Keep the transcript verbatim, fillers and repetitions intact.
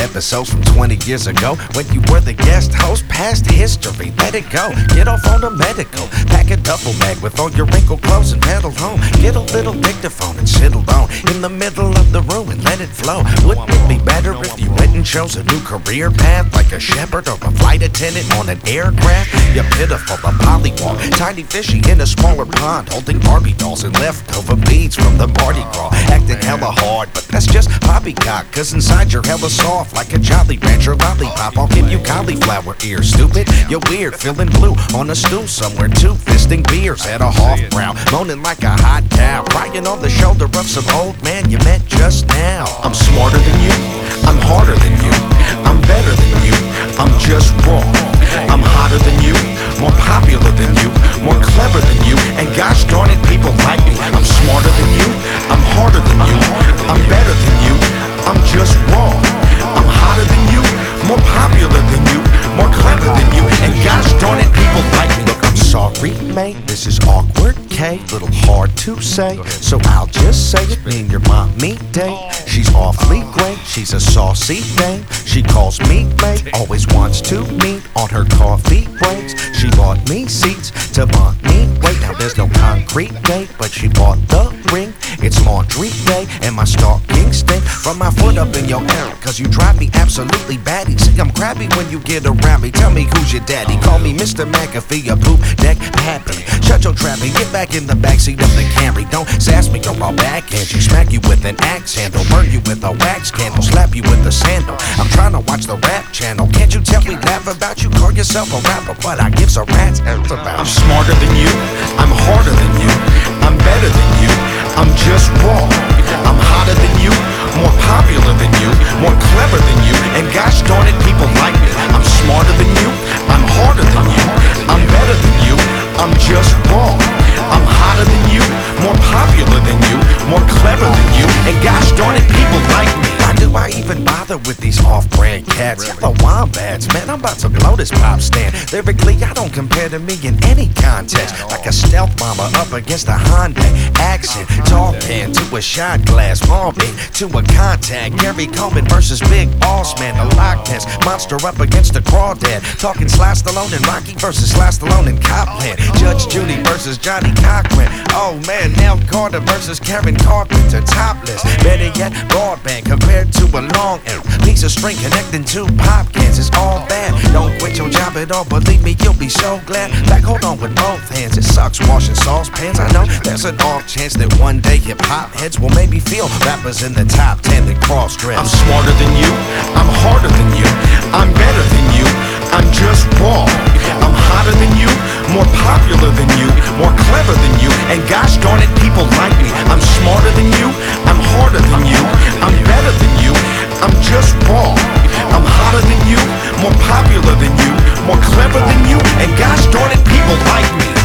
episodes from twenty years ago when you were the guest host. Past history, let it go. Get off on the medical. Pack a duffel bag with all your wrinkled clothes and pedal home. Get a little dictaphone and sit alone in the middle of the room and let it flow. Wouldn't it be better if you went and chose a new career path, like a shepherd or a flight attendant on an aircraft? You're pitiful, a pollywog, tiny fishy in a smaller pond, holding Barbie dolls and leftover beads from the Mardi Gras. Acting hella hard, but that's just poppycock, cause inside you're hella soft like a Jolly Rancher lollipop. I'll give you cauliflower ears, stupid. You're weird, feeling blue on a stool somewhere, two-fisting beers at a half brown, moaning like a hot cow, crying on the shoulder of some old man you met just now. I'm smarter than you, I'm harder than you, I'm better than you, I'm just wrong. I'm hotter than you, more popular than you, more clever than you, and gosh darn it, people like me. I'm smarter than you, I'm harder than you, I'm better than you, I'm just wrong. I'm hotter than you, more popular than you, more clever than you, and gosh darn it, people like me. Look, I'm sorry, mate, this is awkward, K, little hard to say, so I'll just say it. Me and your mommy date, she's awfully great, she's a saucy dame. She calls me late, always wants to meet on her coffee breaks. She bought me seats to want me wait. Now there's no concrete date, but she bought the ring. It's laundry day, and my stockings stink from my foot up in your hair, cause you drive me absolutely batty. See, I'm crabby when you get around me. Tell me who's your daddy. Call me Mister McAfee, a poop deck pappy. Shut your trap and get back in the backseat of the Camry. Don't sass me, go all backhand. You smack you with an axe handle, burn you with a wax candle, slap you with a sandal. I'm trying to watch the rap channel. Can't you tell we laugh about you? Call yourself a rapper, but I give a rat's ass about. I'm smarter than you, I'm harder than you, I'm better than you, I'm just wrong. I'm hotter than you, more popular than you, more clever than you, and gosh darn it, people like me. I'm smarter than you, I'm harder than you, I'm better than you, I'm just wrong. I'm hotter than you, more popular than you, more clever than you, and gosh darn it, people like me. Why do I even bother with these off-brand cats? Yellow wombats, man, I'm about to blow this pop stand. Lyrically, I don't compare to me in any context. Like a stealth bomber up against a Hyundai accent, tall can to a shot glass, bombing to a contact. Gary Coleman versus Big Boss Man, the Loch Ness monster up against the crawdad. Talking Sly Stallone and Rocky versus Sly Stallone and Copland. Judge Judy versus Johnny Cochran. Oh man, Nell Carter versus Karen Carpenter. Topless, better yet, broadband compared to a long L. Piece of string connecting two pop cans. It's all bad. Don't quit your job at all. Believe me, you'll be so glad. Like, hold on with both hands. It sucks washing saucepans. I know there's an off chance that one day hip hop heads will maybe feel rappers in the top ten that cross dress. I'm smarter than you. I'm harder than you. I'm better than you. I'm just wrong. I'm hotter than you, more popular than you, more clever than you, and gosh darn it, people like me. I'm smarter than you, I'm harder than you, I'm better than you, I'm just wrong. I'm hotter than you, more popular than you, more clever than you, and gosh darn it, people like me.